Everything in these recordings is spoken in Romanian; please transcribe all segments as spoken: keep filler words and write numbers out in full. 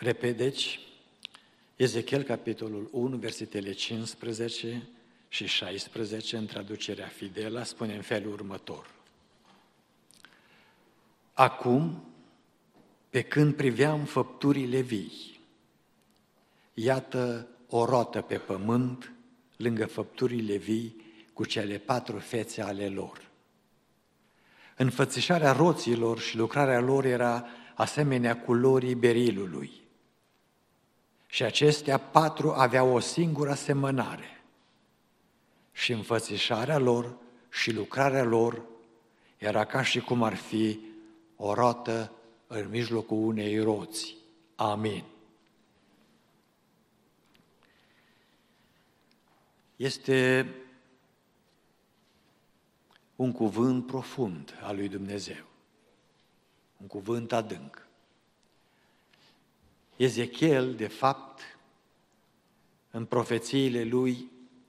Repet, deci, Ezechiel, capitolul unu, versetele cincisprezece și șaisprezece, în traducerea Fidela, spune în felul următor. Acum, pe când priveam făpturile vii, iată o rotă pe pământ, lângă făpturile vii, cu cele patru fețe ale lor. Înfățișarea roților și lucrarea lor era asemenea culorii berilului. Și acestea patru aveau o singură asemănare. Și înfățișarea lor și lucrarea lor era ca și cum ar fi o rotă în mijlocul unei roți. Amin. Este un cuvânt profund al lui Dumnezeu, un cuvânt adânc. Ezechiel, de fapt, în profețiile lui,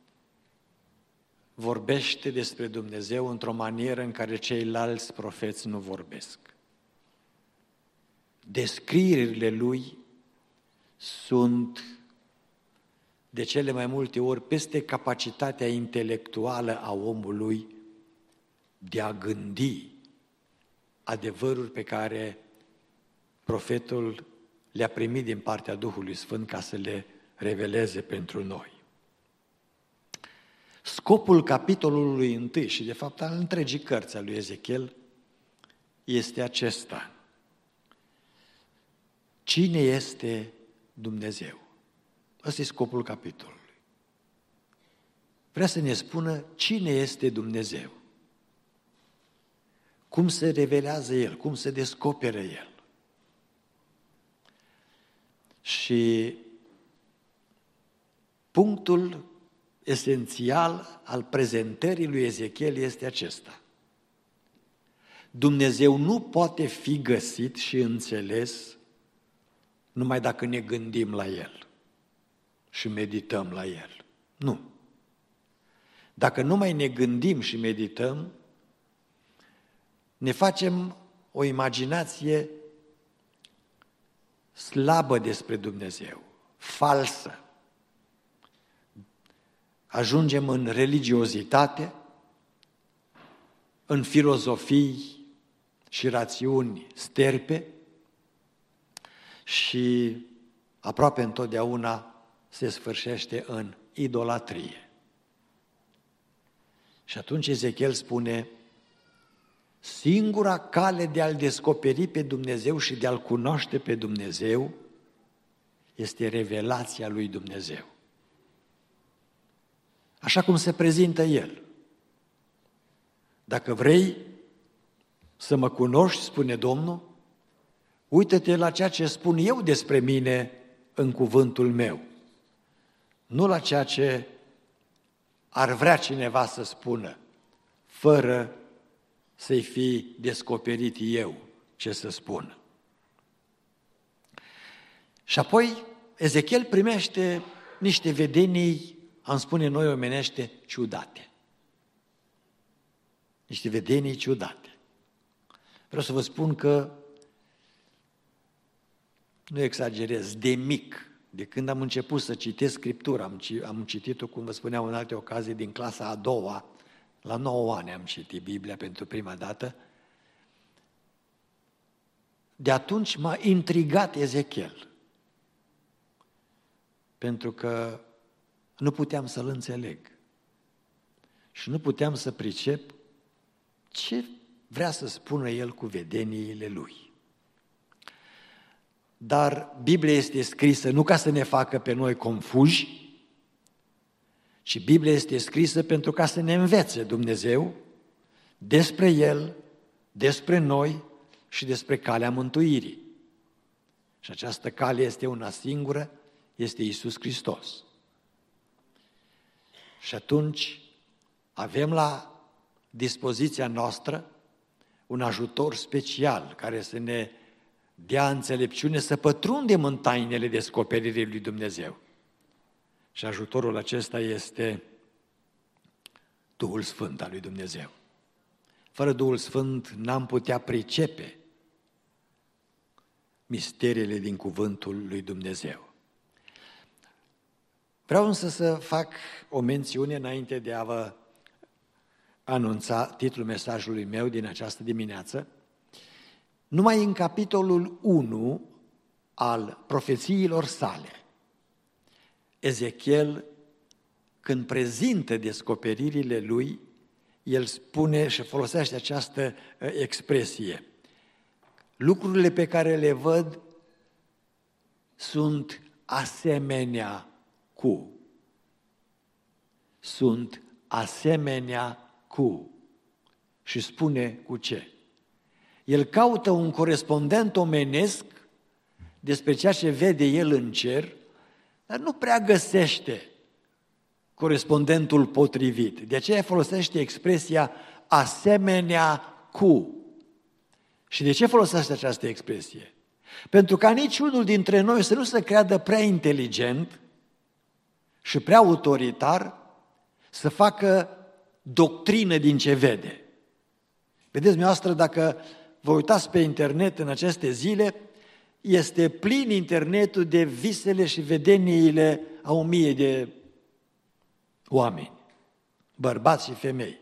vorbește despre Dumnezeu într-o manieră în care ceilalți profeți nu vorbesc. Descrierile lui sunt de cele mai multe ori peste capacitatea intelectuală a omului de a gândi adevăruri pe care profetul le-a primit din partea Duhului Sfânt ca să le reveleze pentru noi. Scopul capitolului întâi și de fapt al întregii cărți a lui Ezechiel este acesta. Cine este Dumnezeu? Ăsta e scopul capitolului. Vrea să ne spună cine este Dumnezeu. Cum se revelează El, cum se descoperă El. Și punctul esențial al prezentării lui Ezechiel este acesta. Dumnezeu nu poate fi găsit și înțeles numai dacă ne gândim la El și medităm la El. Nu. Dacă nu mai ne gândim și medităm, ne facem o imaginație slabă despre Dumnezeu, falsă. Ajungem în religiozitate, în filozofii și rațiuni sterpe și aproape întotdeauna se sfârșește în idolatrie. Și atunci Ezechiel spune, singura cale de a-L descoperi pe Dumnezeu și de a-L cunoaște pe Dumnezeu este revelația lui Dumnezeu. Așa cum se prezintă El. Dacă vrei să mă cunoști, spune Domnul, uită-te la ceea ce spun eu despre mine în cuvântul meu, nu la ceea ce ar vrea cineva să spună, fără să-i fi descoperit eu ce să spun. Și apoi Ezechiel primește niște vedenii, am spune noi omenește, ciudate. Niște vedenii ciudate. Vreau să vă spun că, nu exagerez, de mic, de când am început să citesc Scriptura, am, am citit-o, cum vă spuneam în alte ocazii, din clasa a doua, la nouă ani am citit Biblia pentru prima dată. De atunci m-a intrigat Ezechiel, pentru că nu puteam să-l înțeleg și nu puteam să pricep ce vrea să spună el cu vedeniile lui. Dar Biblia este scrisă nu ca să ne facă pe noi confuși, ci Biblia este scrisă pentru ca să ne învețe Dumnezeu despre El, despre noi și despre calea mântuirii. Și această cale este una singură, este Iisus Hristos. Și atunci avem la dispoziția noastră un ajutor special care să ne dea înțelepciune să pătrundem în tainele descoperirii lui Dumnezeu. Și ajutorul acesta este Duhul Sfânt al lui Dumnezeu. Fără Duhul Sfânt n-am putea pricepe misteriile din cuvântul lui Dumnezeu. Vreau însă să fac o mențiune înainte de a vă anunța titlul mesajului meu din această dimineață. Numai în capitolul unu al profețiilor sale, Ezechiel, când prezintă descoperirile lui, el spune și folosește această expresie: lucrurile pe care le văd sunt asemenea cu. Sunt asemenea cu. Și spune cu ce? El caută un corespondent omenesc despre ceea ce vede el în cer, dar nu prea găsește corespondentul potrivit. De aceea folosește expresia asemenea cu. Și de ce folosește această expresie? Pentru ca niciunul dintre noi să nu se creadă prea inteligent și prea autoritar să facă doctrină din ce vede. Vedeți, dumneavoastră, dacă vă uitați pe internet în aceste zile, este plin internetul de visele și vedeniile a o mie de oameni, bărbați și femei.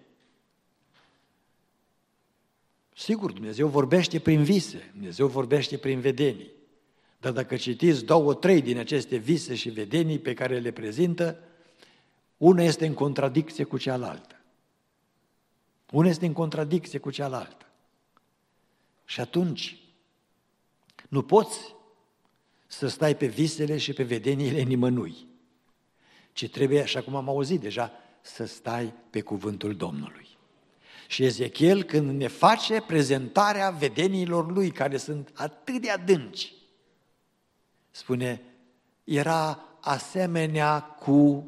Sigur, Dumnezeu vorbește prin vise, Dumnezeu vorbește prin vedenii, dar dacă citiți două, trei din aceste vise și vedenii pe care le prezintă, una este în contradicție cu cealaltă. Una este în contradicție cu cealaltă. Și atunci, nu poți să stai pe visele și pe vedeniile nimănui, ci trebuie, așa cum am auzit deja, să stai pe cuvântul Domnului. Și Ezechiel, când ne face prezentarea vedeniilor lui, care sunt atât de adânci, spune, era asemenea cu,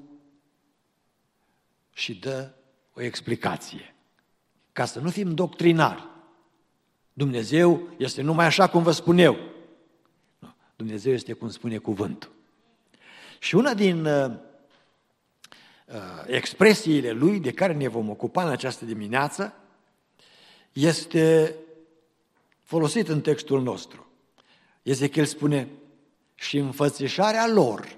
și dă o explicație. Ca să nu fim doctrinari. Dumnezeu este numai așa cum vă spun eu. Nu, Dumnezeu este cum spune cuvântul. Și una din uh, uh, expresiile lui de care ne vom ocupa în această dimineață este folosit în textul nostru. Ezechiel spune, și înfățișarea lor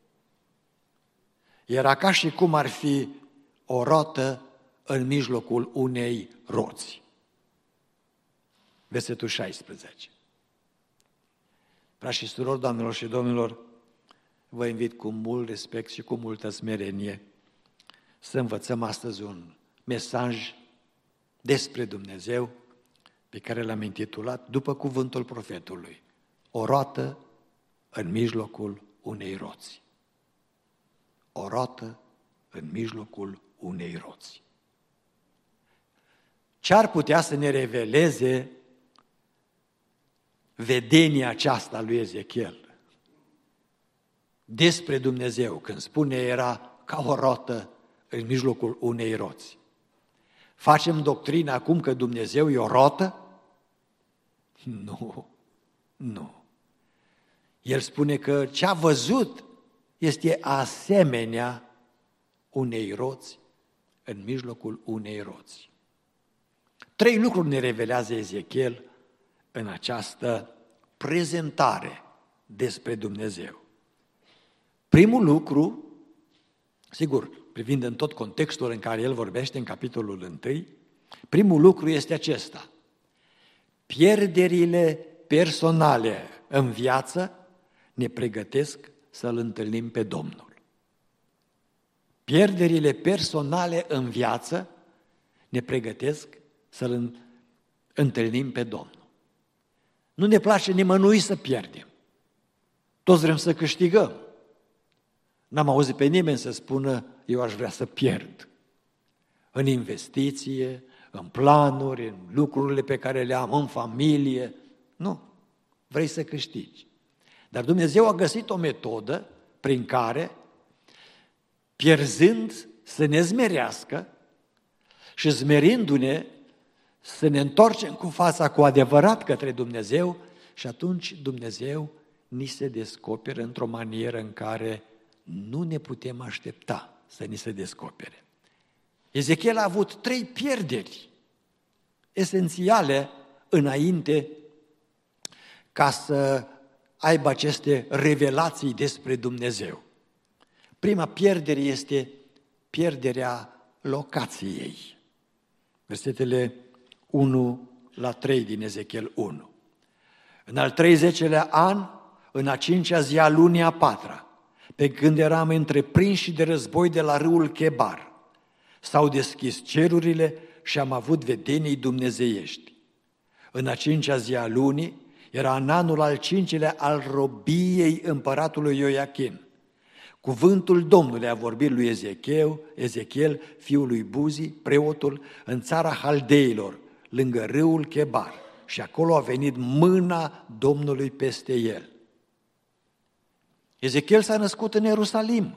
era ca și cum ar fi o rotă în mijlocul unei roți. Versetul șaisprezece. Frați și surori, doamnelor și domnilor, vă invit cu mult respect și cu multă smerenie să învățăm astăzi un mesaj despre Dumnezeu pe care l-am intitulat după cuvântul profetului: o roată în mijlocul unei roți. O roată în mijlocul unei roți. Ce ar putea să ne reveleze vedenia aceasta lui Ezechiel despre Dumnezeu, când spune era ca o rotă în mijlocul unei roți? Facem doctrina acum că Dumnezeu e o rotă? Nu, nu. El spune că ce a văzut este asemenea unei roți în mijlocul unei roți. Trei lucruri ne revelează Ezechiel în această prezentare despre Dumnezeu. Primul lucru, sigur, privind în tot contextul în care el vorbește în capitolul unu, primul lucru este acesta: pierderile personale în viață ne pregătesc să-L întâlnim pe Domnul. Pierderile personale în viață ne pregătesc să-L întâlnim pe Domnul. Nu ne place nimănui să pierdem. Toți vrem să câștigăm. N-am auzit pe nimeni să spună, eu aș vrea să pierd. În investiție, în planuri, în lucrurile pe care le am, în familie. Nu. Vrei să câștigi. Dar Dumnezeu a găsit o metodă prin care, pierzând, să ne zmerească și zmerindu-ne, să ne întoarcem cu fața cu adevărat către Dumnezeu și atunci Dumnezeu ni se descoperă într-o manieră în care nu ne putem aștepta să ni se descopere. Ezechiel a avut trei pierderi esențiale înainte ca să aibă aceste revelații despre Dumnezeu. Prima pierdere este pierderea locației. Versetele unu la trei din Ezechiel unu. În al treizeciselea an, în a cincea zi a lunii a patra, pe când eram întreprinși de război de la râul Chebar, s-au deschis cerurile și am avut vedenii dumnezeiești. În a cincea zi a lunii, era în anul al cincilea al robiei împăratului Ioachim. Cuvântul Domnului a vorbit lui Ezechiel, Ezechiel, fiul lui Buzi, preotul, în țara Haldeilor, lângă râul Chebar, și acolo a venit mâna Domnului peste el. Ezechiel s-a născut în Ierusalim.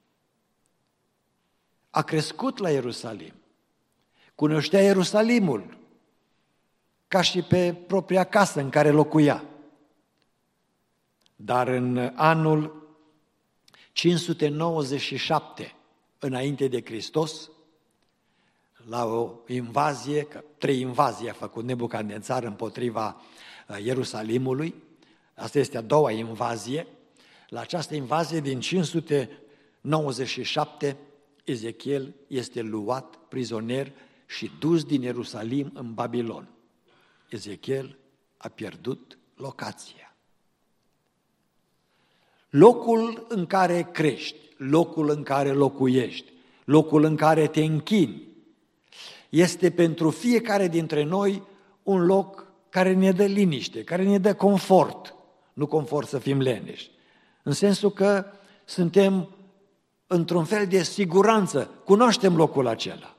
A crescut la Ierusalim. Cunoștea Ierusalimul ca și pe propria casă în care locuia. Dar în anul cinci sute nouăzeci și șapte înainte de Hristos, la o invazie, că trei invazii a făcut Nebucadnețar împotriva Ierusalimului, asta este a doua invazie, la această invazie din cinci sute nouăzeci și șapte, Ezechiel este luat prizonier și dus din Ierusalim în Babilon. Ezechiel a pierdut locația. Locul în care crești, locul în care locuiești, locul în care te închini, este pentru fiecare dintre noi un loc care ne dă liniște, care ne dă confort, nu confort să fim leneși, în sensul că suntem într-un fel de siguranță, cunoaștem locul acela.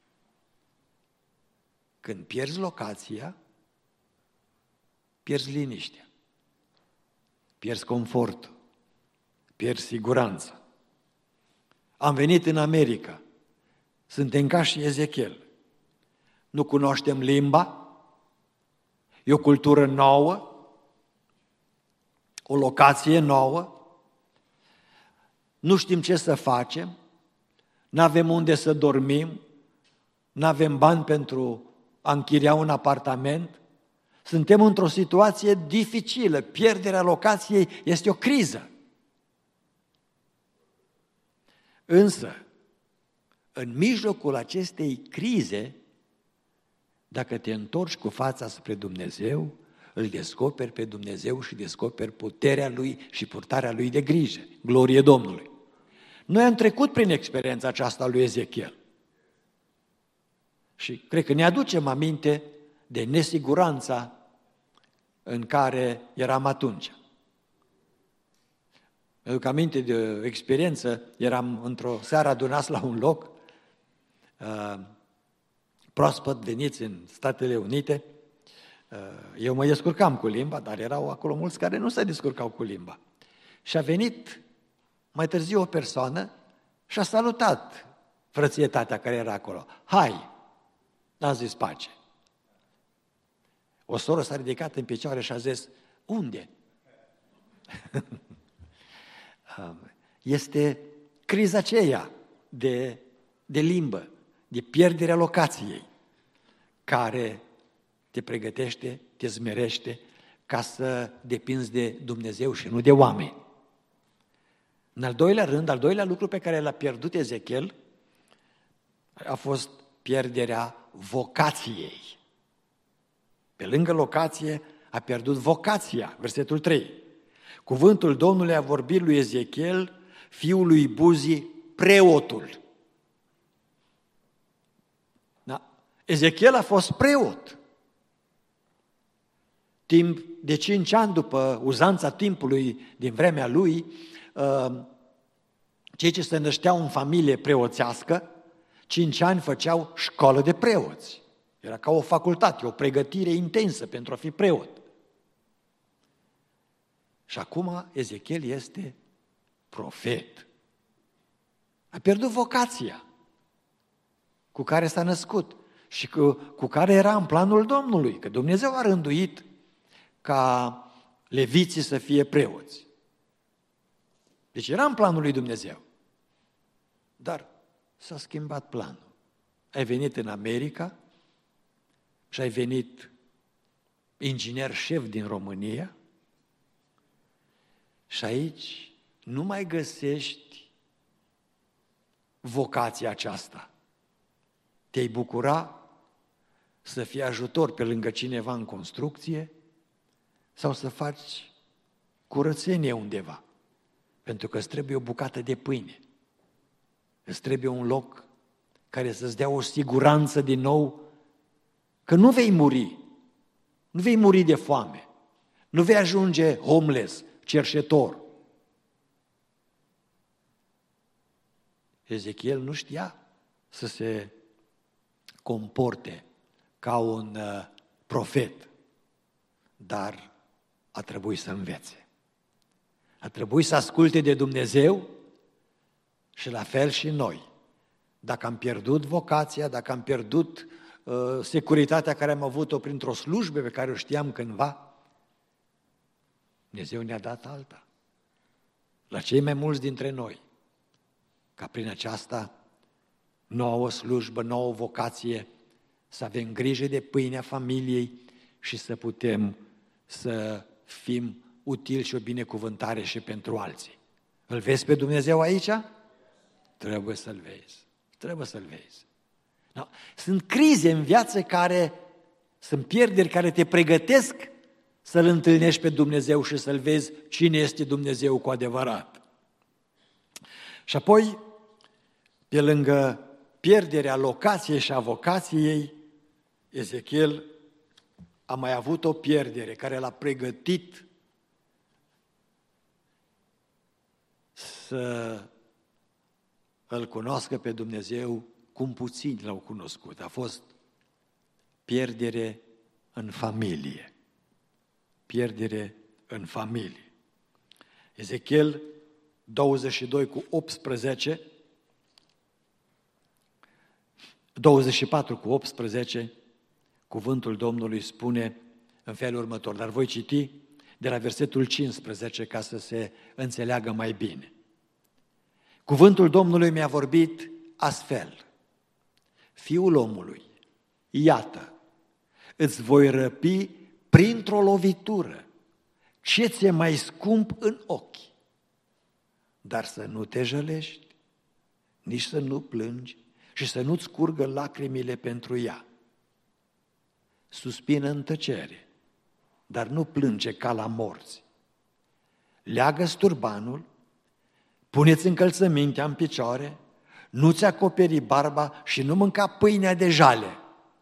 Când pierzi locația, pierzi liniștea, pierzi confortul, pierzi siguranța. Am venit în America, suntem ca și Ezechiel. Nu cunoaștem limba, e o cultură nouă, o locație nouă, nu știm ce să facem, nu avem unde să dormim, nu avem bani pentru a închiria un apartament, suntem într-o situație dificilă, pierderea locației este o criză. Însă, în mijlocul acestei crize, dacă te întorci cu fața spre Dumnezeu, îl descoperi pe Dumnezeu și descoperi puterea Lui și purtarea Lui de grijă. Glorie Domnului! Noi am trecut prin experiența aceasta lui Ezechiel și cred că ne aducem aminte de nesiguranța în care eram atunci. Mă aduc aminte de o experiență, eram într-o seară adunați la un loc, uh, proaspăt veniți în Statele Unite. Uh, eu mă descurcam cu limba, dar erau acolo mulți care nu se descurcau cu limba. Și a venit mai târziu o persoană și a salutat frățietatea care era acolo. Hai! N-a zis pace. O soră s-a ridicat în picioare și a zis, unde? Este criza aceea de, de limbă, de pierderea locației, care te pregătește, te zmerește ca să depinzi de Dumnezeu și nu de oameni. În al doilea rând, al doilea lucru pe care l-a pierdut Ezechiel a fost pierderea vocației. Pe lângă locație a pierdut vocația, versetul trei. Cuvântul Domnului a vorbit lui Ezechiel, fiul lui Buzi, preotul. Da. Ezechiel a fost preot. Timp de cinci ani după uzanța timpului din vremea lui, cei ce se nășteau în familie preoțească, cinci ani făceau școală de preoți. Era ca o facultate, o pregătire intensă pentru a fi preot. Și acum Ezechiel este profet. A pierdut vocația cu care s-a născut și cu, cu care era în planul Domnului, că Dumnezeu a rânduit ca leviții să fie preoți. Deci era în planul lui Dumnezeu. Dar s-a schimbat planul. Ai venit în America și ai venit inginer șef din România Și aici nu mai găsești vocația aceasta. Te-ai bucura să fii ajutor pe lângă cineva în construcție sau să faci curățenie undeva, pentru că îți trebuie o bucată de pâine, îți trebuie un loc care să-ți dea o siguranță din nou că nu vei muri, nu vei muri de foame, nu vei ajunge homeless, cerșetor. Ezechiel nu știa să se comporte ca un uh, profet, dar a trebuit să învețe. A trebuit să asculte de Dumnezeu și la fel și noi. Dacă am pierdut vocația, dacă am pierdut uh, securitatea care am avut-o printr-o slujbă pe care o știam cândva, Dumnezeu ne-a dat alta. La cei mai mulți dintre noi, ca prin aceasta nouă slujbă, nouă vocație, să avem grijă de pâinea familiei și să putem să fim utili și o binecuvântare și pentru alții. Îl vezi pe Dumnezeu aici? Trebuie să-L vezi. Trebuie să-L vezi. No. Sunt crize în viață care, sunt pierderi care te pregătesc să-L întâlnești pe Dumnezeu și să-L vezi cine este Dumnezeu cu adevărat. Și apoi, pe lângă pierderea locației și a vocației, Ezechiel a mai avut o pierdere care l-a pregătit să îl cunoască pe Dumnezeu cum puțini l-au cunoscut. A fost pierdere în familie. Pierdere în familie. Ezechiel douăzeci și doi cu optsprezece, douăzeci și patru cu optsprezece, cuvântul Domnului spune în felul următor, dar voi citi de la versetul cincisprezece ca să se înțeleagă mai bine. Cuvântul Domnului mi-a vorbit astfel: Fiul omului, iată, îți voi răpi printr-o lovitură ce ți-e mai scump în ochi, dar să nu te jălești, nici să nu plângi și să nu-ți curgă lacrimile pentru ea. Suspină în tăcere, dar nu plânge ca la morți. Leagă-ți turbanul, pune-ți încălțămintea în picioare, nu-ți acoperi barba și nu mânca pâinea de jale.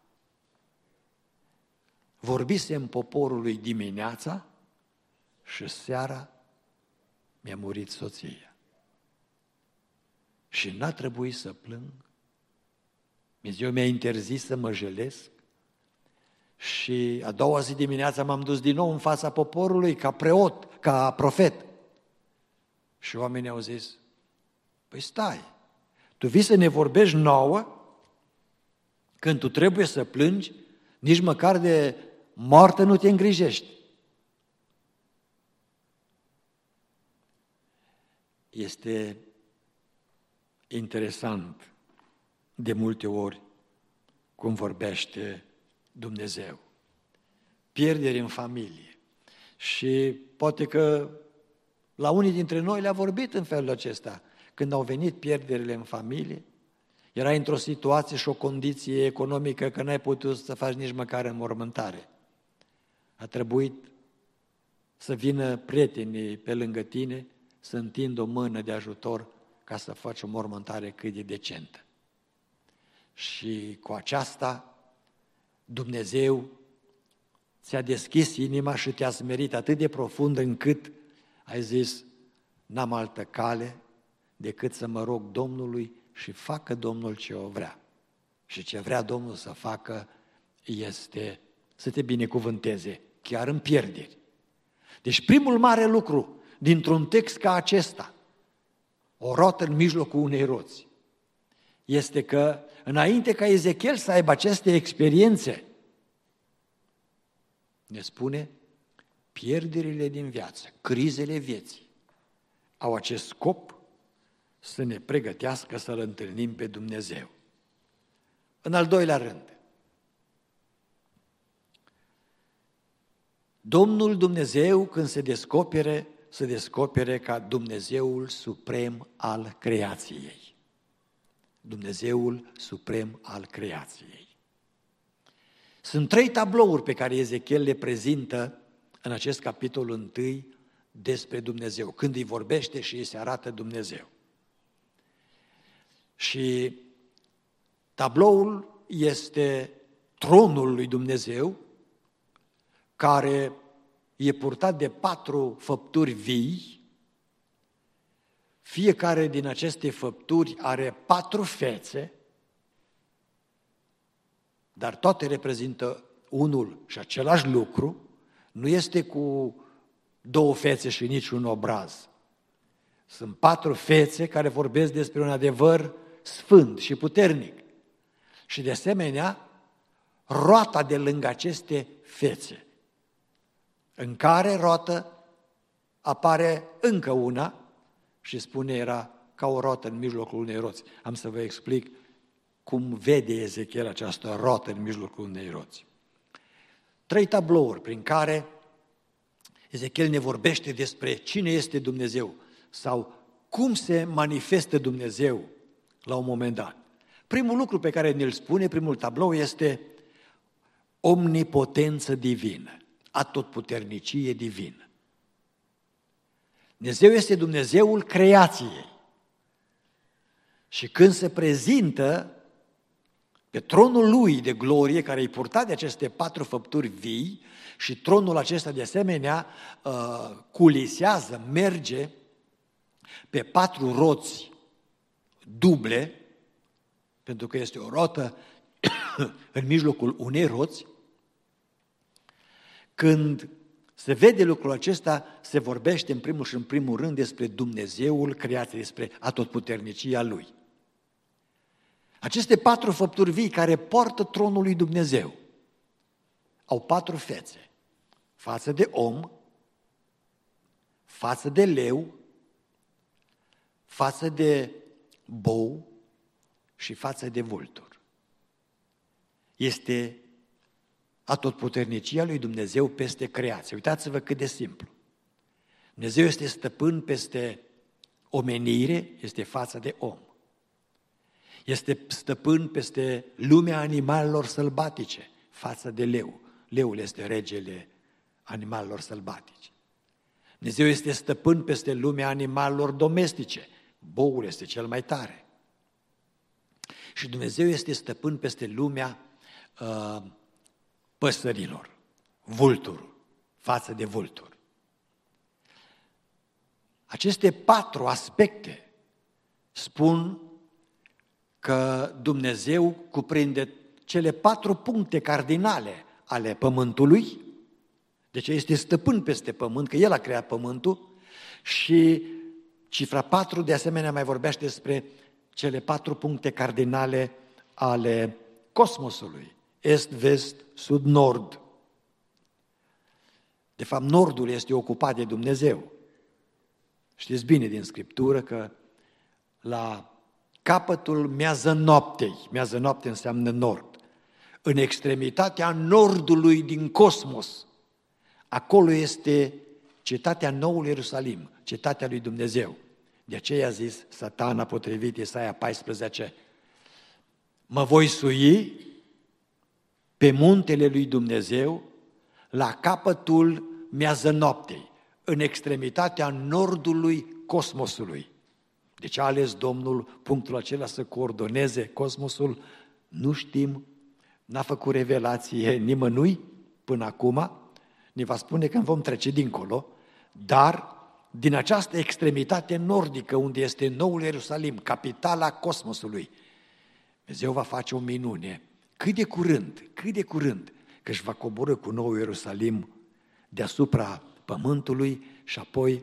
Vorbisem poporului dimineața și seara mi-a murit soția. Și n-a trebuit să plâng. Dumnezeu mi-a interzis să mă jelesc și a doua zi dimineața m-am dus din nou în fața poporului ca preot, ca profet. Și oamenii au zis, păi stai, tu vii să ne vorbești nouă când tu trebuie să plângi, nici măcar de moarte nu te îngrijești. Este interesant de multe ori cum vorbește Dumnezeu. Pierderi în familie. Și poate că la unii dintre noi le-a vorbit în felul acesta. Când au venit pierderile în familie, erai într-o situație și o condiție economică că n-ai putut să faci nici măcar înmormântare. A trebuit să vină prietenii pe lângă tine, să întindă o mână de ajutor ca să faci o mormântare cât de decentă. Și cu aceasta Dumnezeu ți-a deschis inima și te-a smerit atât de profund încât ai zis, n-am altă cale decât să mă rog Domnului și facă Domnul ce o vrea. Și ce vrea Domnul să facă este să te binecuvânteze, chiar în pierderi. Deci primul mare lucru dintr-un text ca acesta, o rotă în mijlocul unei roți, este că înainte ca Ezechiel să aibă aceste experiențe, ne spune, pierderile din viață, crizele vieții, au acest scop să ne pregătească să-L întâlnim pe Dumnezeu. În al doilea rând, Domnul Dumnezeu, când se descopere, să descopere ca Dumnezeul suprem al creației. Dumnezeul suprem al creației. Sunt trei tablouri pe care Ezechiel le prezintă în acest capitol întâi despre Dumnezeu, când îi vorbește și îi se arată Dumnezeu. Și tabloul este tronul lui Dumnezeu, care e purtat de patru făpturi vii. Fiecare din aceste făpturi are patru fețe, dar toate reprezintă unul și același lucru. Nu este cu două fețe și niciun obraz. Sunt patru fețe care vorbesc despre un adevăr sfânt și puternic. Și de asemenea, roata de lângă aceste fețe, în care roată apare încă una și spune era ca o roată în mijlocul unei roți. Am să vă explic cum vede Ezechiel această roată în mijlocul unei roți. Trei tablouri prin care Ezechiel ne vorbește despre cine este Dumnezeu sau cum se manifestă Dumnezeu la un moment dat. Primul lucru pe care ne-l spune, primul tablou, este omnipotență divină, atotputernicie divină. Dumnezeu este Dumnezeul creației. Și când se prezintă pe tronul lui de glorie, care e purtat de aceste patru făpturi vii, și tronul acesta de asemenea culisează, merge pe patru roți duble, pentru că este o rotă în mijlocul unei roți. Când se vede lucrul acesta, se vorbește în primul și în primul rând despre Dumnezeul creației, despre atotputernicia Lui. Aceste patru făpturi vii care poartă tronul lui Dumnezeu au patru fețe: față de om, față de leu, față de bou și față de vultur. Este atotputernicia lui Dumnezeu peste creație. Uitați-vă cât de simplu. Dumnezeu este stăpân peste omenire, este față de om. Este stăpân peste lumea animalelor sălbatice, față de leu. Leul este regele animalelor sălbatice. Dumnezeu este stăpân peste lumea animalelor domestice. Boul este cel mai tare. Și Dumnezeu este stăpân peste lumea uh, păsărilor, vulturul, față de vultur. Aceste patru aspecte spun că Dumnezeu cuprinde cele patru puncte cardinale ale pământului, deci este stăpân peste pământ, că El a creat pământul, și cifra patru de asemenea mai vorbește despre cele patru puncte cardinale ale cosmosului: est, vest, sud, nord. De fapt, nordul este ocupat de Dumnezeu. Știți bine din Scriptură că la capătul miază noaptei, miază noapte înseamnă nord, în extremitatea nordului din cosmos, acolo este cetatea Noului Ierusalim, cetatea lui Dumnezeu. De aceea a zis Satana, potrivit Isaia paisprezece, mă voi sui pe muntele lui Dumnezeu, la capătul miază noaptei, în extremitatea nordului cosmosului. Deci a ales Domnul punctul acela să coordoneze cosmosul? Nu știm, n-a făcut revelație nimănui până acum, ne va spune că vom trece dincolo, dar din această extremitate nordică, unde este Noul Ierusalim, capitala cosmosului, Dumnezeu va face o minune. Cât de curând, cât de curând, că își va coborî cu Noul Ierusalim deasupra pământului și apoi,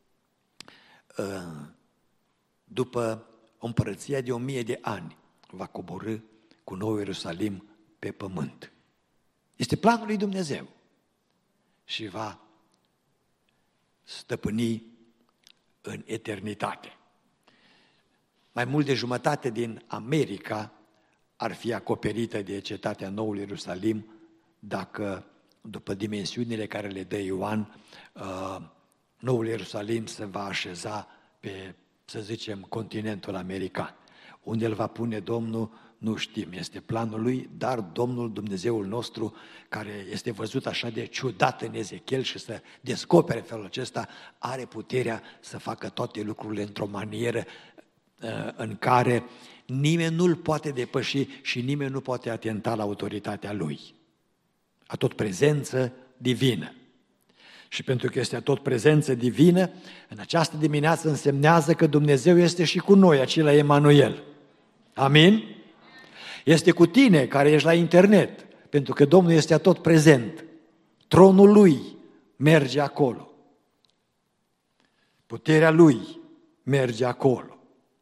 după o împărăție de o mie de ani, va coborî cu Noul Ierusalim pe pământ. Este planul lui Dumnezeu și va stăpâni în eternitate. Mai mult de jumătate din America ar fi acoperită de cetatea Noului Ierusalim dacă, după dimensiunile care le dă Ioan, Noul Ierusalim se va așeza pe, să zicem, continentul american. Unde îl va pune Domnul, nu știm, este planul lui, dar Domnul Dumnezeul nostru, care este văzut așa de ciudat în Ezechiel și să descopere felul acesta, are puterea să facă toate lucrurile într-o manieră în care nimeni nu-l poate depăși și nimeni nu poate atenta la autoritatea lui. A tot prezență divină. Și pentru că este tot prezență divină, în această dimineață însemnează că Dumnezeu este și cu noi, acela Emanuel. Amin? Este cu tine care ești la internet, pentru că Domnul este tot prezent. Tronul Lui merge acolo. Puterea Lui merge acolo.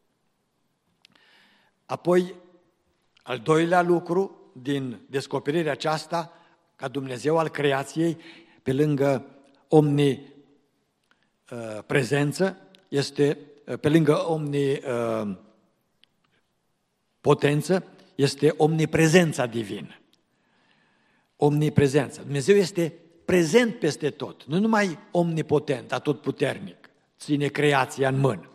Apoi, al doilea lucru din descoperirea aceasta, ca Dumnezeu al creației, pe lângă omniprezență, este, pe lângă omnipotență, este omniprezența divină. Omniprezența. Dumnezeu este prezent peste tot, nu numai omnipotent, atotputernic, ține creația în mână.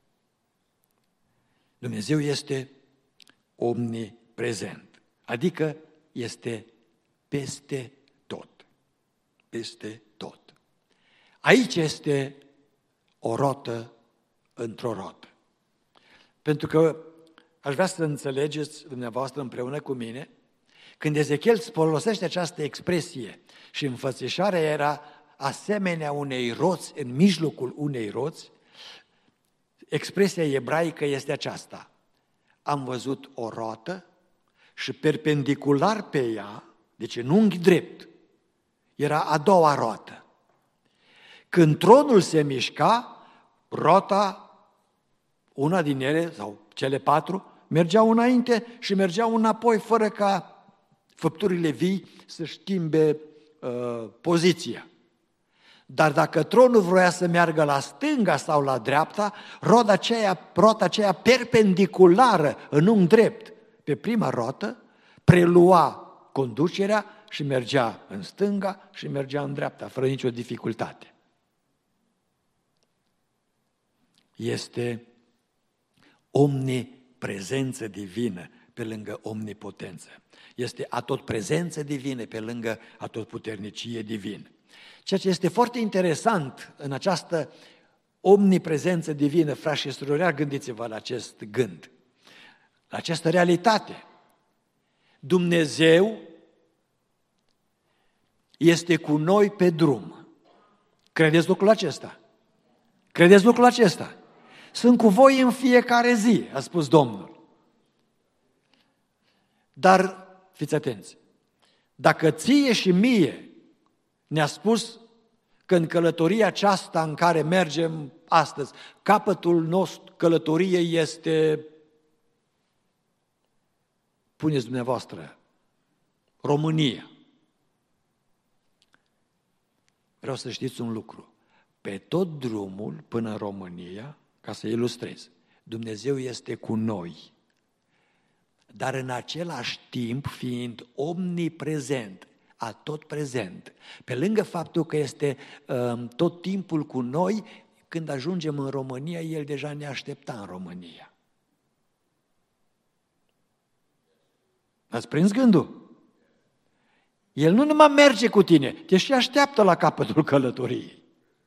Dumnezeu este omniprezent, adică este peste tot. Peste tot. Aici este o rotă într-o rotă. Pentru că aș vrea să înțelegeți dumneavoastră împreună cu mine, când Ezechiel folosește această expresie și înfățișarea era asemenea unei roți în mijlocul unei roți, expresia ebraică este aceasta. Am văzut o rotă și perpendicular pe ea, deci în unghi drept, era a doua rotă. Când tronul se mișca, rota, una din ele, sau cele patru, mergeau înainte și mergeau înapoi, fără ca făpturile vii să schimbe uh, poziția. Dar dacă tronul vroia să meargă la stânga sau la dreapta, rota aceea, rota aceea perpendiculară în unghi drept pe prima rotă prelua conducerea și mergea în stânga și mergea în dreapta, fără nicio dificultate. Este omniprezență divină pe lângă omnipotență. Este atotprezență divină pe lângă atotputernicie divină. Ceea ce este foarte interesant în această omniprezență divină, frați și surori, gândiți-vă la acest gând, la această realitate. Dumnezeu este cu noi pe drum. Credeți lucrul acesta? Credeți lucrul acesta? Sunt cu voi în fiecare zi, a spus Domnul. Dar, fiți atenți, dacă ție și mie ne-a spus că în călătoria aceasta în care mergem astăzi, capătul nostru călătoriei este, puneți dumneavoastră, România. Vreau să știți un lucru. Pe tot drumul până în România, ca să ilustrez, Dumnezeu este cu noi. Dar în același timp, fiind omniprezent, atot prezent, pe lângă faptul că este uh, tot timpul cu noi, când ajungem în România, El deja ne aștepta în România. Ați prins gândul? El nu numai merge cu tine, te și așteaptă la capătul călătoriei.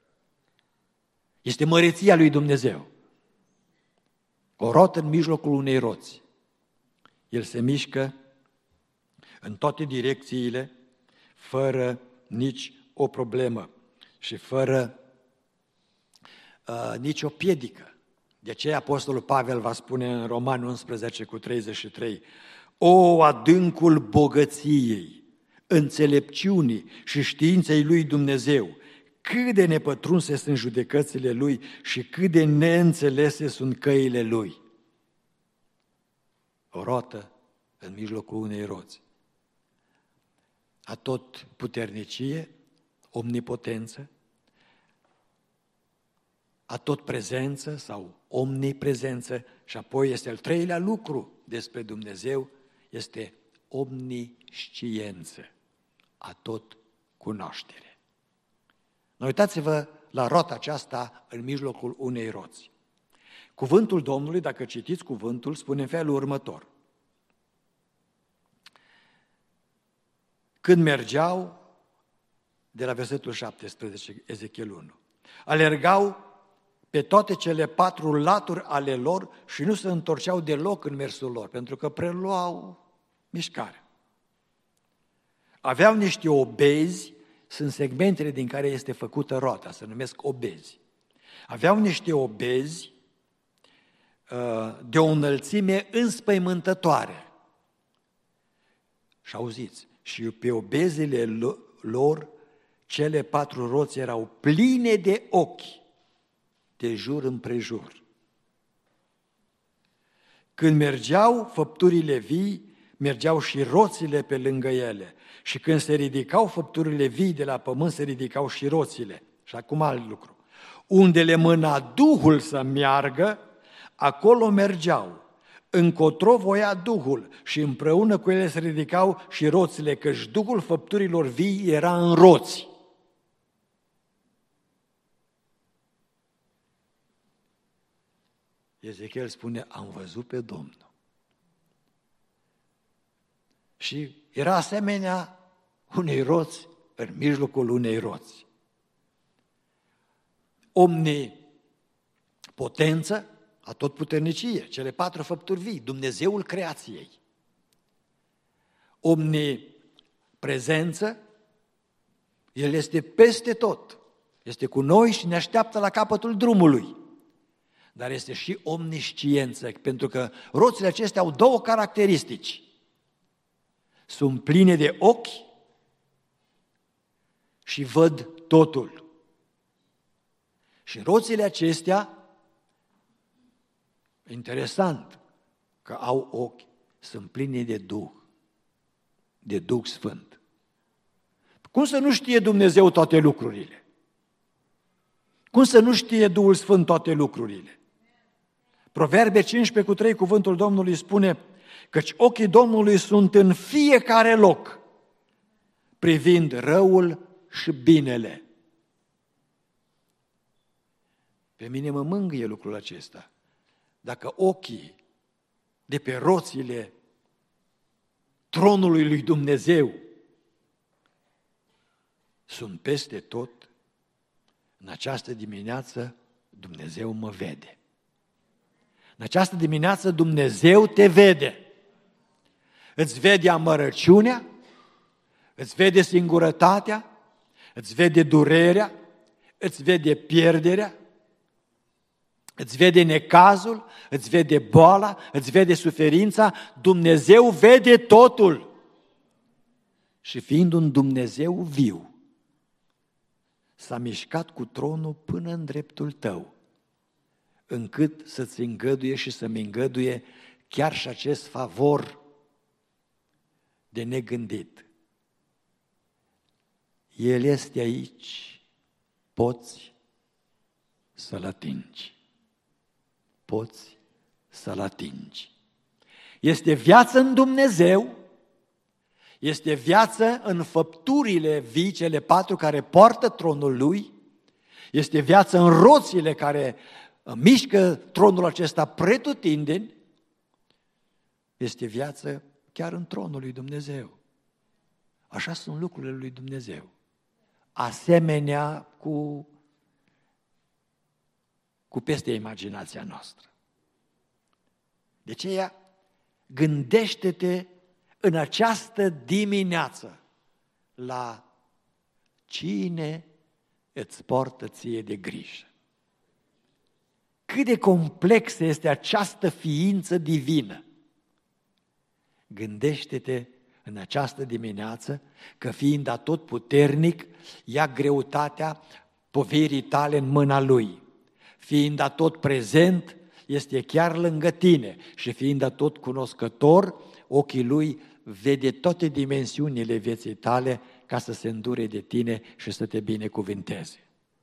Este măreția lui Dumnezeu. O rotă în mijlocul unei roți. El se mișcă în toate direcțiile, fără nici o problemă și fără uh, nici o piedică. De aceea Apostolul Pavel va spune în Romani unsprezece cu treizeci și trei, o, adâncul bogăției, înțelepciunii și științei lui Dumnezeu, cât de nepătrunse sunt judecățile lui și cât de neînțelese sunt căile lui. O rotă în mijlocul unei roți. Atot puternicie, omnipotență, atot prezență sau omniprezență și apoi este al treilea lucru despre Dumnezeu, este omnisciență, atot cunoaștere. Uitați-vă la roata aceasta în mijlocul unei roți. Cuvântul Domnului, dacă citiți cuvântul, spune în felul următor. Când mergeau, de la versetul șaptesprezece, Ezechiel unu, alergau pe toate cele patru laturi ale lor și nu se întorceau deloc în mersul lor, pentru că preluau mișcare. Aveau niște obezi, sunt segmentele din care este făcută roata, se numesc obezi. Aveau niște obezi de o înălțime înspăimântătoare. Și auziți, și pe obezile lor, cele patru roți erau pline de ochi, de jur împrejur. Când mergeau făpturile vii, mergeau și roțile pe lângă ele. Și când se ridicau făpturile vii de la pământ, se ridicau și roțile. Și acum alt lucru. Unde le mâna Duhul să meargă, acolo mergeau. Încotro voia Duhul și împreună cu ele se ridicau și roțile, căci Duhul făpturilor vii era în roți. Ezechiel spune, am văzut pe Domnul. Și era asemenea unei roți în mijlocul unei roți. Omnipotență, atotputernicie, cele patru făpturi vii, Dumnezeul creației. Omniprezență, El este peste tot, este cu noi și ne așteaptă la capătul drumului. Dar este și omnisciență, pentru că roțile acestea au două caracteristici. Sunt pline de ochi și văd totul. Și roțile acestea, interesant că au ochi, sunt pline de Duh, de Duh Sfânt. Cum să nu știe Dumnezeu toate lucrurile? Cum să nu știe Duhul Sfânt toate lucrurile? Proverbe cincisprezece cu trei, cuvântul Domnului spune, căci ochii Domnului sunt în fiecare loc, privind răul și binele. Pe mine mă mângâie lucrul acesta. Dacă ochii de pe roțile tronului lui Dumnezeu sunt peste tot, în această dimineață Dumnezeu mă vede. În această dimineață Dumnezeu te vede. Îți vede amărăciunea, îți vede singurătatea, îți vede durerea, îți vede pierderea, îți vede necazul, îți vede boala, îți vede suferința. Dumnezeu vede totul. Și fiind un Dumnezeu viu, s-a mișcat cu tronul până în dreptul tău, încât să-ți îngăduie și să-mi îngăduie chiar și acest favor de negândit. El este aici, poți să-l atingi. Poți să-l atingi. Este viață în Dumnezeu, este viață în făpturile vii, cele patru care poartă tronul Lui, este viață în roțile care mișcă tronul acesta pretutindeni, este viață chiar în tronul lui Dumnezeu. Așa sunt lucrurile lui Dumnezeu. Asemenea cu, cu peste imaginația noastră. De aceea, gândește-te în această dimineață la cine îți poartă ție de grijă. Cât de complexă este această ființă divină. Gândește-te în această dimineață că fiind atotputernic, ia greutatea poverii tale în mâna Lui. Fiind atot prezent, este chiar lângă tine și fiind atot cunoscător, ochii Lui vede toate dimensiunile vieții tale ca să se îndure de tine și să te binecuvinteze.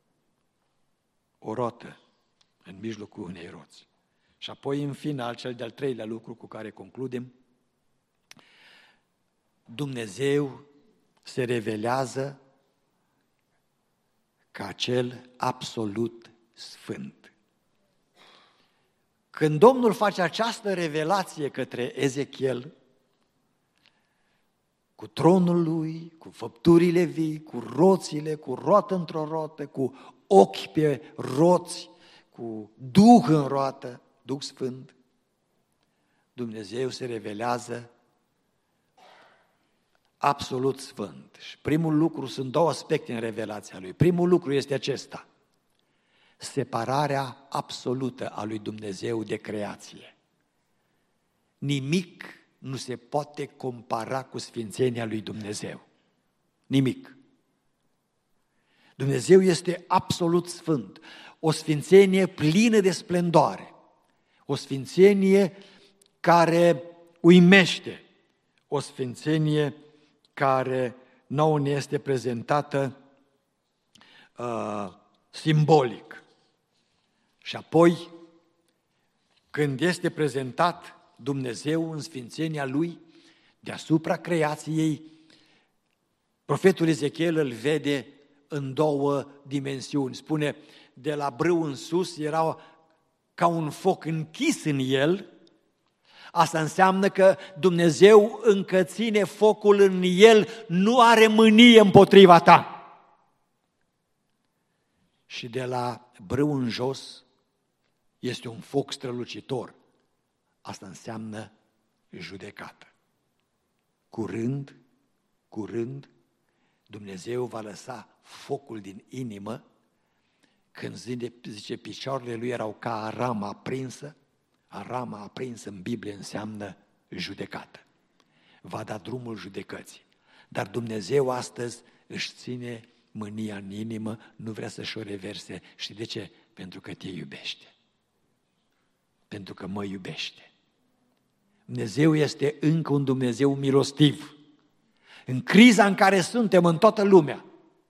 O rotă în mijlocul unei roți. Și apoi, în final, cel de-al treilea lucru cu care concludem, Dumnezeu se revelează ca cel absolut sfânt. Când Domnul face această revelație către Ezechiel, cu tronul lui, cu făpturile vii, cu roțile, cu roată într-o roată, cu ochi pe roți, cu Duh în roată, Duh Sfânt, Dumnezeu se revelează absolut sfânt. Și primul lucru, sunt două aspecte în revelația lui. Primul lucru este acesta: separarea absolută a lui Dumnezeu de creație. Nimic nu se poate compara cu sfințenia lui Dumnezeu. Nimic. Dumnezeu este absolut sfânt, o sfințenie plină de splendoare, o sfințenie care uimește, o sfințenie care nouă ne este prezentată uh, simbolic. Și apoi, când este prezentat Dumnezeu în sfințenia Lui, deasupra creației, profetul Ezechiel îl vede în două dimensiuni. Spune, de la brâu în sus era ca un foc închis în el. Asta înseamnă că Dumnezeu încă ține focul în el, nu are mânie împotriva ta. Și de la brâu în jos este un foc strălucitor. Asta înseamnă judecată. Curând, curând, Dumnezeu va lăsa focul din inimă, când zice, picioarele lui erau ca arama aprinsă. Arama aprinsă în Biblie înseamnă judecată. Va da drumul judecății. Dar Dumnezeu astăzi își ține mânia în inimă, nu vrea să-și o reverse. Și de ce? Pentru că te iubește. Pentru că mă iubește. Dumnezeu este încă un Dumnezeu milostiv. În criza în care suntem în toată lumea,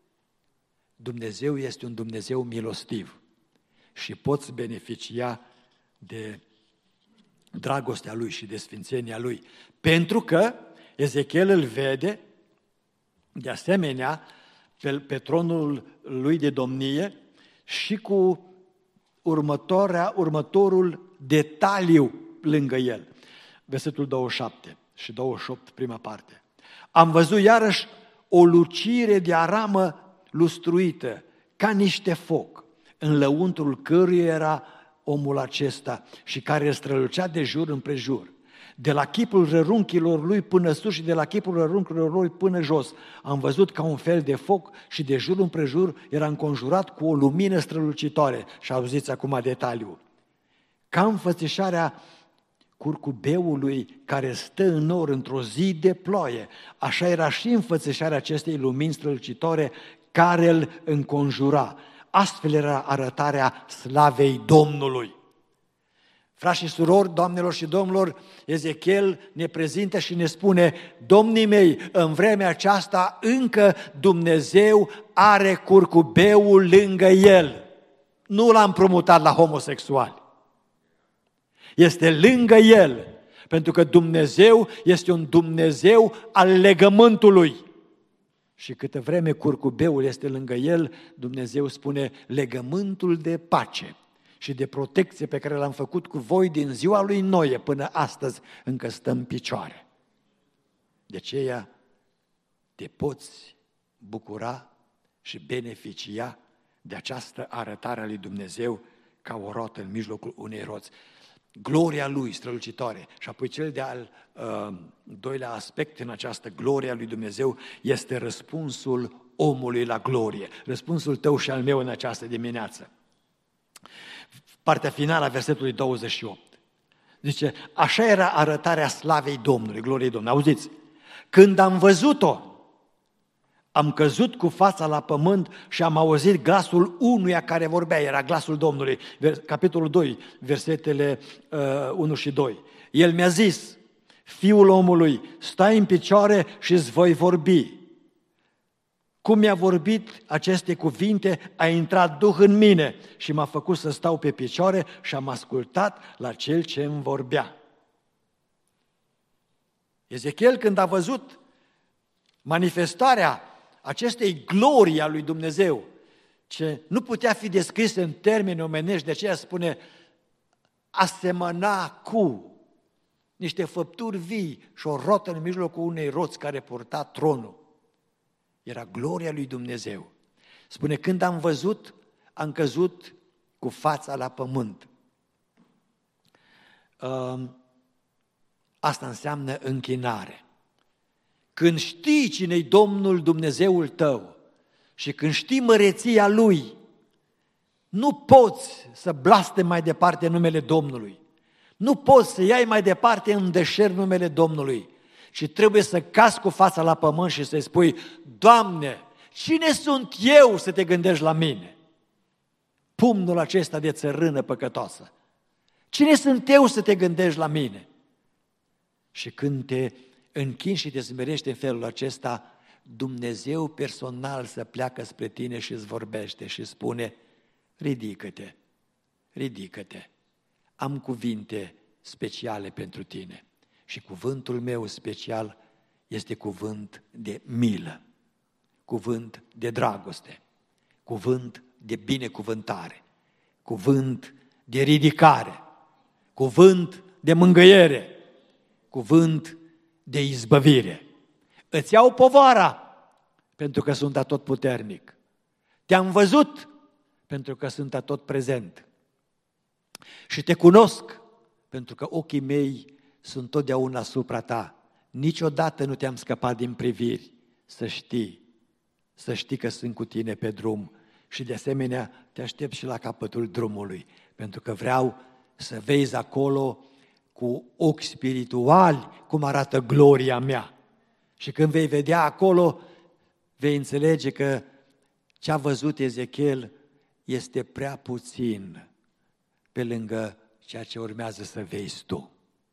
Dumnezeu este un Dumnezeu milostiv și poți beneficia de dragostea Lui și de sfințenia Lui. Pentru că Ezechiel îl vede, de asemenea, pe, pe tronul lui de domnie și cu următoarea, următorul detaliu lângă el. Versetul douăzeci și șapte și douăzeci și opt, prima parte. Am văzut iarăși o lucire de aramă lustruită, ca niște foc, în lăuntrul căruia era omul acesta și care strălucea de jur împrejur. De la chipul rărunchilor lui până sus și de la chipul rărunchilor lui până jos. Am văzut ca un fel de foc și de jur împrejur era înconjurat cu o lumină strălucitoare. Și auziți acum detaliul. Ca înfățișarea curcubeului care stă în nor într-o zi de ploaie, așa era și înfățișarea acestei lumini strălucitoare care îl înconjura. Astfel era arătarea slavei Domnului. Frați și surori, doamnelor și domnilor, Ezechiel ne prezintă și ne spune, domnii mei, în vremea aceasta încă Dumnezeu are curcubeul lângă el. Nu l-a împrumutat la homosexuali. Este lângă el, pentru că Dumnezeu este un Dumnezeu al legământului. Și câtă vreme curcubeul este lângă el, Dumnezeu spune legământul de pace și de protecție pe care l-am făcut cu voi din ziua lui Noe până astăzi încă stă în picioare. De aceea te poți bucura și beneficia de această arătare a lui Dumnezeu ca o roată în mijlocul unei roți. Gloria lui strălucitoare. Și apoi cel de-al uh, doilea aspect în această glorie a lui Dumnezeu este răspunsul omului la glorie. Răspunsul tău și al meu în această dimineață. Partea finală a versetului douăzeci și opt. Zice, așa era arătarea slavei Domnului, gloriei Domnului. Auziți? Când am văzut-o, am căzut cu fața la pământ și am auzit glasul unuia care vorbea, era glasul Domnului. Capitolul doi, versetele uh, unu și doi. El mi-a zis, fiul omului, stai în picioare și îți voi vorbi. Cum mi-a vorbit aceste cuvinte, a intrat Duh în mine și m-a făcut să stau pe picioare și am ascultat la cel ce îmi vorbea. Ezechiel, când a văzut manifestarea acestei glorii a lui Dumnezeu, ce nu putea fi descris în termeni omenești, de aceea spune asemăna cu niște făpturi vii și o rotă în mijlocul unei roți care purta tronul. Era gloria lui Dumnezeu. Spune, când am văzut, am căzut cu fața la pământ. Asta înseamnă închinare. Când știi cine-i Domnul Dumnezeul tău și când știi măreția Lui, nu poți să blaste mai departe numele Domnului. Nu poți să iei mai departe în deșert numele Domnului. Și trebuie să cazi cu fața la pământ și să-i spui, Doamne, cine sunt eu să te gândești la mine? Pumnul acesta de țărână păcătoasă. Cine sunt eu să te gândești la mine? Și când te închini și te smerești în felul acesta, Dumnezeu personal să pleacă spre tine și îți vorbește și spune, ridică-te, ridică-te, am cuvinte speciale pentru tine. Și cuvântul meu special este cuvânt de milă, cuvânt de dragoste, cuvânt de binecuvântare, cuvânt de ridicare, cuvânt de mângâiere, cuvânt de izbăvire. Îți iau povara pentru că sunt atotputernic. Te-am văzut pentru că sunt atotprezent. Și te cunosc pentru că ochii mei sunt totdeauna asupra ta. Niciodată nu te-am scăpat din priviri. Să știi, să știi că sunt cu tine pe drum și de asemenea te aștept și la capătul drumului, pentru că vreau să vezi acolo cu ochi spirituali cum arată gloria mea. Și când vei vedea acolo, vei înțelege că ce a văzut Ezechiel este prea puțin pe lângă ceea ce urmează să vezi tu.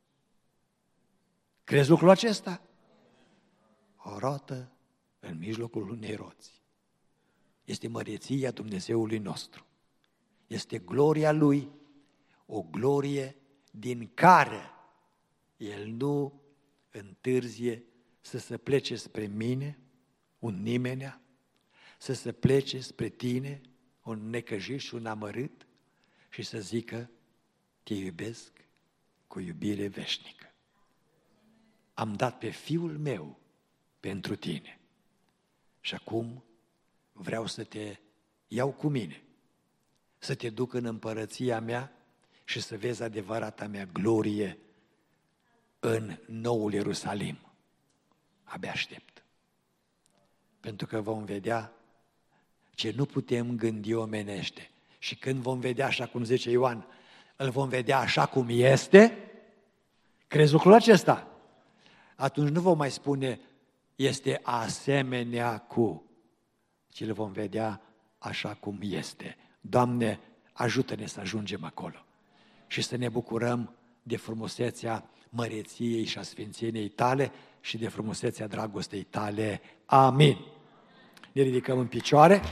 Crezi lucrul acesta? O rotă în mijlocul unei roți. Este măreția Dumnezeului nostru. Este gloria Lui, o glorie din care El nu întârzie să se plece spre mine, un nimenea, să se plece spre tine, un necăjit și un amărât, și să zică, te iubesc cu iubire veșnică. Am dat pe Fiul meu pentru tine și acum vreau să te iau cu mine, să te duc în împărăția mea și să vezi adevărata mea glorie în noul Ierusalim. Abia aștept. Pentru că vom vedea ce nu putem gândi omenește. Și când vom vedea, așa cum zice Ioan, îl vom vedea așa cum este, crezi lucrul acesta? Atunci nu vom mai spune, este asemenea cu, ci îl vom vedea așa cum este. Doamne, ajută-ne să ajungem acolo și să ne bucurăm de frumusețea măreției și a sfințeniei tale și de frumusețea dragostei tale. Amin. Ne ridicăm în picioare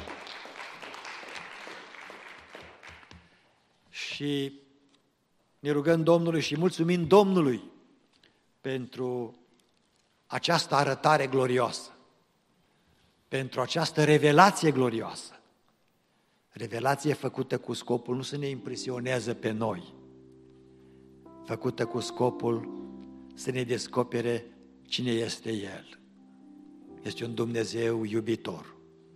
și ne rugăm Domnului și mulțumim Domnului pentru această arătare glorioasă, pentru această revelație glorioasă. Revelație făcută cu scopul nu să ne impresionează pe noi, făcută cu scopul să ne descopere cine este El. Este un Dumnezeu iubitor.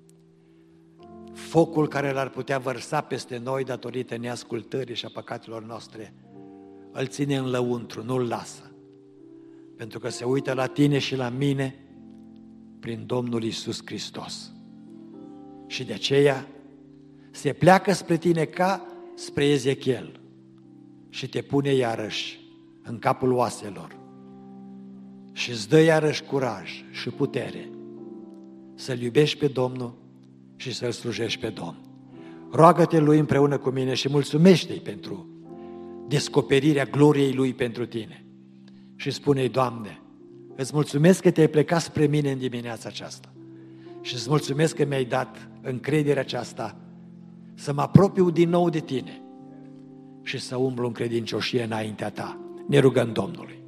Focul care l-ar putea vărsa peste noi datorită neascultării și a păcatelor noastre, îl ține în lăuntru, nu-l lasă. Pentru că se uită la tine și la mine prin Domnul Iisus Hristos. Și de aceea se pleacă spre tine ca spre Ezechiel și te pune iarăși în capul oaselor și îți dă iarăși curaj și putere să-L iubești pe Domnul și să-L slujești pe Domnul. Roagă-te Lui împreună cu mine și mulțumește-i pentru descoperirea gloriei Lui pentru tine. Și spune-i, Doamne, îți mulțumesc că te-ai plecat spre mine în dimineața aceasta și îți mulțumesc că mi-ai dat încrederea aceasta să mă apropiu din nou de tine și să umblu în credincioșie înaintea ta. Ne rugăm Domnului.